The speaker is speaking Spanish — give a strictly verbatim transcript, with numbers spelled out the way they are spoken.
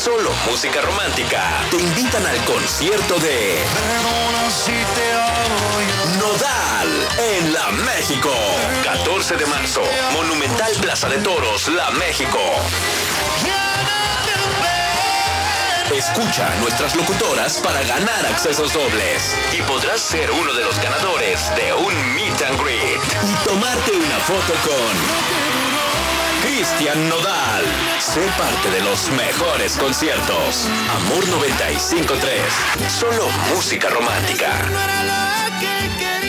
Solo Música Romántica te invitan al concierto de Nodal en La México. catorce de marzo, Monumental Plaza de Toros, La México. Escucha a nuestras locutoras para ganar accesos dobles y podrás ser uno de los ganadores de un meet and greet y tomarte una foto con Cristian Nodal. Sé parte de los mejores conciertos. Amor noventa y cinco punto tres. Solo música romántica.